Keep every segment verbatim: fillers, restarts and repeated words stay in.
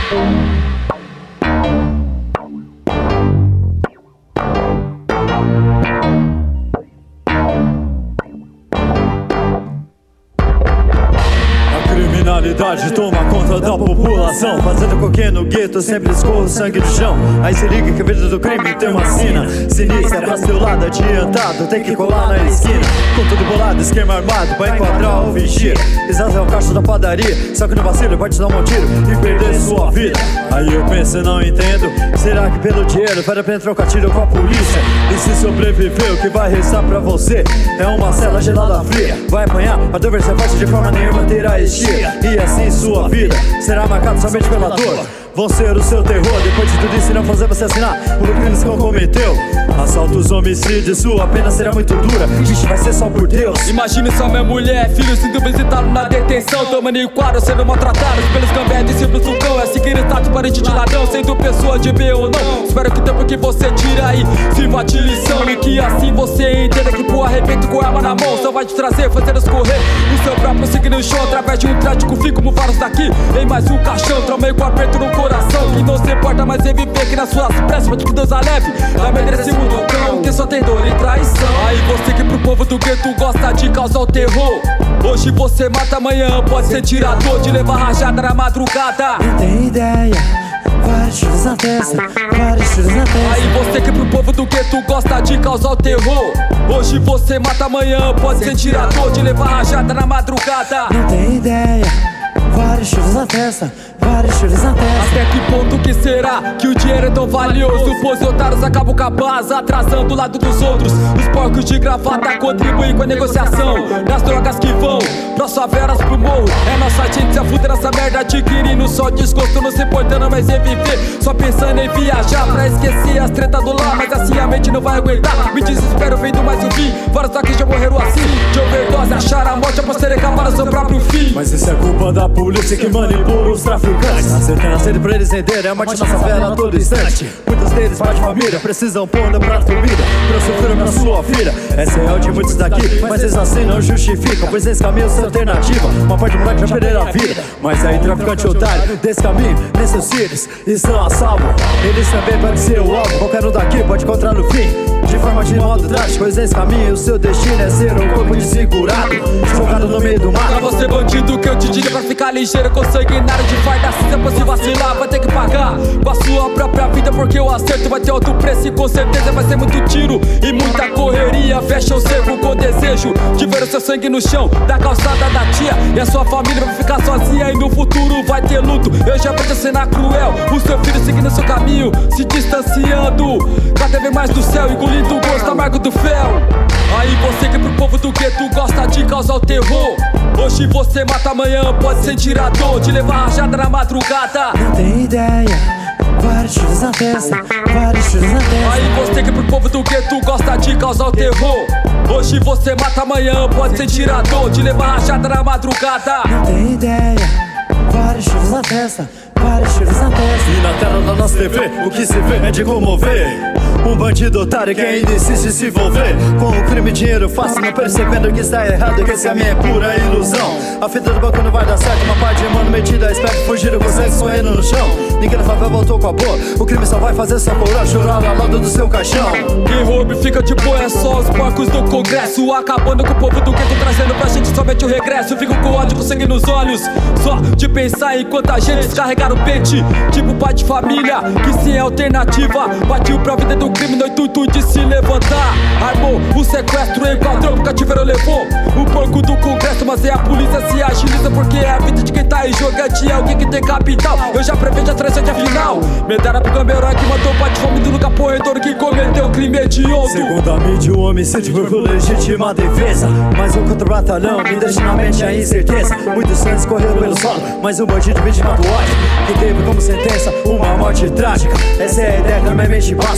Criminalidade toma conta da população, fazendo com que no gueto sempre escorra o sangue no chão. Aí se liga que a vida do crime tem uma sina sinistra, pra seu lado adiantado, tem que colar na esquina. Com tudo bolado, esquema armado, pra enquadrar ou vigir. Exato é o caixa da padaria, só que no vacilo pode te dar um tiro e perder sua vida. Aí eu penso e não entendo, será que pelo dinheiro vale a pena trocar tiro com a polícia? E se sobreviver, o que vai restar pra você é uma cela gelada fria. Vai apanhar, a dor vai ser forte, de forma nenhuma terá estia. E assim sua vida será marcada somente pela dor. Vão ser o seu terror, depois de tudo isso não fazer você assinar por crimes que não cometeu. Assaltos, homicídios, sua pena será muito dura. Vixe, vai ser só por Deus. Imagine só minha mulher, filho sendo visitado na detenção, tomando em quadro, sendo maltratados pelos gambés, discípulos do cão. É seguir status parente de ladrão, sendo pessoa de bem ou não. Espero que o tempo que você tira aí sirva de lição, e que assim você entenda que pro arrebento com a arma na mão só vai te trazer, fazer escorrer o seu próprio sangue no chão, através de um trágico fim como vários daqui em mais um caixão. Traumei com aperto no coração, que não se importa mais em viver, que nas suas pressas pode que Deus a leve a merece mundo cão, que só tem dor e traição. Aí você que pro povo do gueto gosta de causar o terror, hoje você mata, amanhã pode ser tirador, de levar rajada na madrugada. Não tem ideia, vários tiros na testa, vários tiros na testa. Aí você que pro povo do gueto gosta de causar o terror, hoje você mata, amanhã pode ser tirador, de levar rajada na madrugada. Não tem ideia, vários tiros na testa, vários tiros na testa. Até que ponto que será que o dinheiro é tão valioso? Pois otários acabam com a base, atrasando o lado dos outros. Os porcos de gravata contribuem com a negociação das drogas que vão pras favelas, pro morro. É nossa gente se afuder nessa merda, adquirindo só desgosto, não se importando mais em viver, só pensando em viajar pra esquecer as tretas do lá. Mas assim a mente não vai aguentar, me desespero vendo mais um fim. Vários aqui já morreram assim, de overdose, achar a morte após terem acabado seu próprio fim. Mas isso é culpa da polícia que manipula os traficantes, acertando a sede pra eles entenderem a morte na favela a todo instante. Muitos deles, pai de família, precisam pôr no prato comida pra sofrer pra sua filha. Essa é real de muitos daqui, mas eles assim não justificam, pois esse caminho é sua alternativa. Uma parte do moleque já perderam a vida, mas aí traficante otário desse caminho, nem seus filhos estão a salvo. Eles também podem ser o alvo, qualquer um daqui pode encontrar no fim, de forma de modo drástico. Pois esse caminho, o seu destino é ser um corpo desfigurado, jogado no meio do mar. Pra você bandido que eu te digo pra ficar ligeiro, com sanguinário de farda cinza, pra se vacilar vai ter que pagar com a sua própria vida, porque o acerto vai ter alto preço e com certeza vai ser muito tiro e muita correria. Fecha o cerco com desejo de ver o seu sangue no chão da calçada da tia, e a sua família vai ficar sozinha e no futuro vai ter luto. Eu já vejo a cena cruel, o seu filho seguindo seu caminho, se distanciando cada vez mais do céu, engolindo o gosto amargo do fel. Aí você que pro povo do gueto gosta de causar o terror, hoje você mata, amanhã pode ser tirador, de levar rajada na madrugada. Não tem ideia, vários tiros na testa, vários tiros na testa. Aí você que pro povo do gueto gosta de causar o terror, hoje você mata, amanhã pode ser tirador, de levar rajada na madrugada. Não tem ideia, vários tiros na testa, vários tiros na testa. E na tela da nossa T V, o que se vê é de comover um bandido otário que ainda insiste em se envolver com o crime, dinheiro fácil, não percebendo que está errado, que esse caminho é pura ilusão. A fita do banco não vai dar certo, uma parte de mano metida, esperto, fugiram com sangue correndo no chão. Ninguém na favela voltou com a boa, o crime só vai fazer essa coroa chorar ao lado do seu caixão. Quem rouba e fica de boa é só os porcos do congresso, acabando com o povo do gueto, trazendo pra gente somente o regresso. Fico com ódio, com sangue nos olhos, só de pensar em quanta gente descarregar o pente, tipo pai de família, que sim é alternativa, partiu pra vida do crime no intuito de se levantar. Armou o sequestro, enquadrou, o cativeiro levou o porco do congresso, mas é a polícia se agiliza, porque é a vida de quem tá em jogo, é de alguém que tem capital. Eu já prevejo a tragédia final, medalha pro câmbio herói que mandou pai de fome do nunca corredor que cometeu crime hediondo. Segundo a mídia, o homicídio foi por legítima defesa, mas um contra o batalhão me deixa na mente a incerteza. Muitos sangues correram pelo solo, mas um bandido vítima do ódio que teve como sentença uma morte trágica. Essa é a ideia que na minha mente passa, se o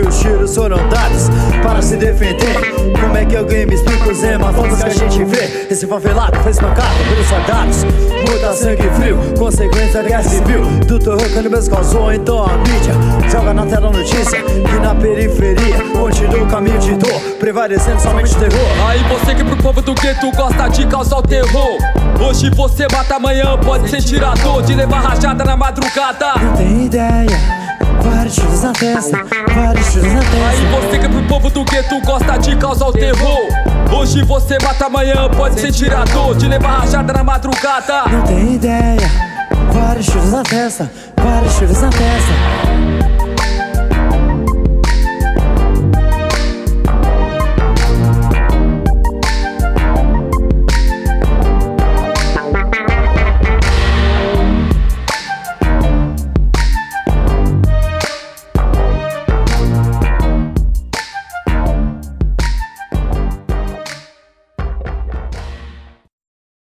os tiros foram dados para se defender. Como é que alguém me explica os hematomas que a gente vê? Esse favelado foi espancado pelos soldados, muita sangue frio, consequência da guerra civil. Do terror que ele mesmo causou, então a mídia joga na tela notícia que na periferia continua o caminho de dor, prevalecendo somente terror. Aí você que pro povo do gueto gosta de causar o terror, hoje você mata, amanhã pode ser tirador, de levar rajada na madrugada. Não tem ideia, vários tiros na testa, vários tiros na testa. Aí você que pro povo do gueto gosta de causar o terror, hoje você mata, amanhã pode ser tirador, de levar rajada na madrugada. Não tem ideia, vários tiros na testa, vários tiros na testa.